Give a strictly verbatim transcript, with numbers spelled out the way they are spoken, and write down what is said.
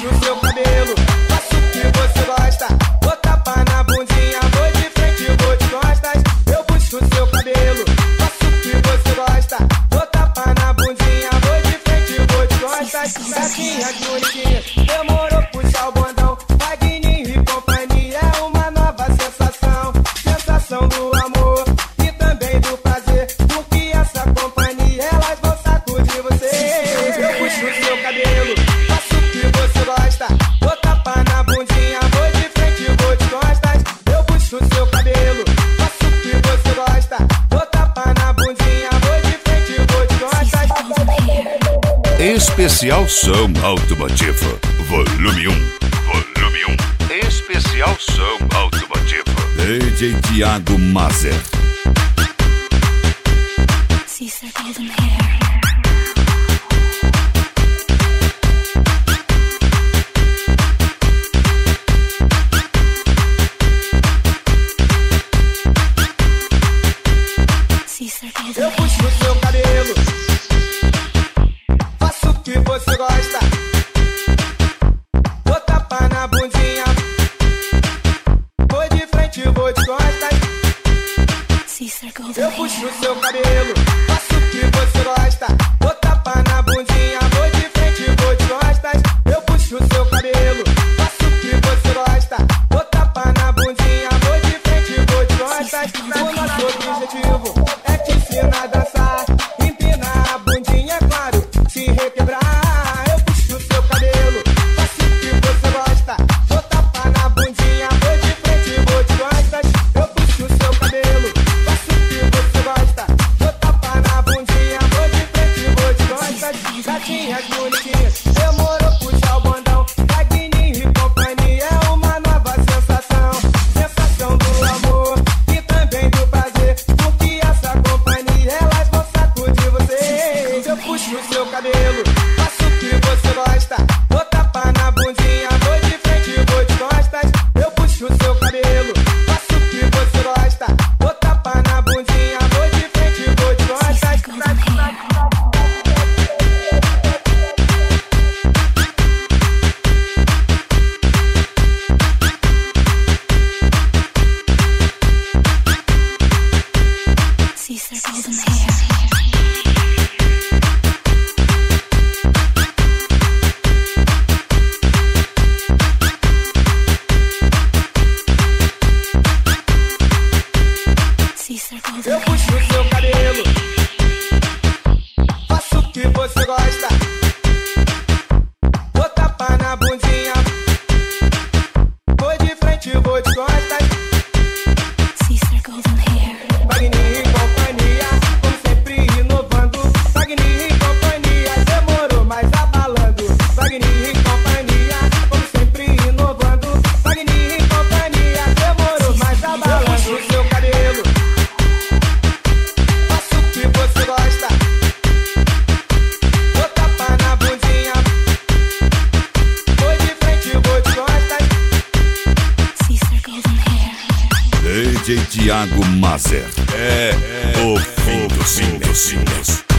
puxo o seu cabelo, faço o que você gosta. Vou tapar na bundinha, vou de frente, vou de costas. Eu puxo o seu cabelo, faço o que você gosta. Vou tapar na bundinha, vou de frente, vou de costas. Gatinhas bonitinhas, demorou puxar o bondão. Wagner e companhia é uma nova sensação. Sensação do amor e também do prazer, porque essa companhia elas vão sacudir você. Eu puxo o seu cabelo, faço o que você gosta. Vou tapar na bundinha, vou de frente, vou de costas. Eu puxo o seu cabelo, faço o que você gosta. Vou tapar na bundinha, vou de frente, vou de costas. Especial Som Automotivo, volume um. Volume um. Especial Som Automotivo. D J Thiago Mazer. See circles in the hair. Eu puxo o seu cabelo, faço o que você gosta. Vou tapar na bundinha, vou de frente, vou de costas. Eu puxo o seu cabelo, faço o que você gosta. Vou tapar na bundinha, vou de frente, vou de costas. Eu puxo o seu cabelo, faço o que você gosta. Vou tapar na bundinha, vou de frente, vou de costas. O nosso objetivo é te ensinar a dançar, empinar a bundinha, é claro, se requebrar. Eu puxo o seu cabelo, faço o que você gosta. Vou tapar na bundinha, vou de frente, vou de costas. Eu puxo o seu cabelo, faço o que você gosta. Vou tapar na bundinha, vou de frente, vou de costas. Gatinhas bonitinhas, demorou puxar o bondão. Wagner e companhia é uma nova sensação. Sensação do amor e também do prazer, porque essa companhia elas vão sacudir você. Eu puxo o seu cabelo, faço o que você gosta. Vou tapar na bundinha, vou de frente, vou de costas. Eu puxo o seu cabelo, faço o que você gosta. Vou tapar na bundinha, vou de frente, vou de costas. See circles in the hair. Eu puxo o seu cabelo, faço o que você gosta. Vou tapar na bundinha, vou de frente, vou de costas. See circles in the hair. Wagner e companhia, como sempre inovando. Wagner e companhia, demorou, mas abalando. Wagner e companhia, como sempre inovando. Wagner e companhia, demorou, mas abalando. Eu puxo o seu cabelo, faço o que você gosta. Vou tapar na bundinha, vou de frente, vou de costas. See circles in the hair. D J Thiago Mazer. É, é o fim dos singles.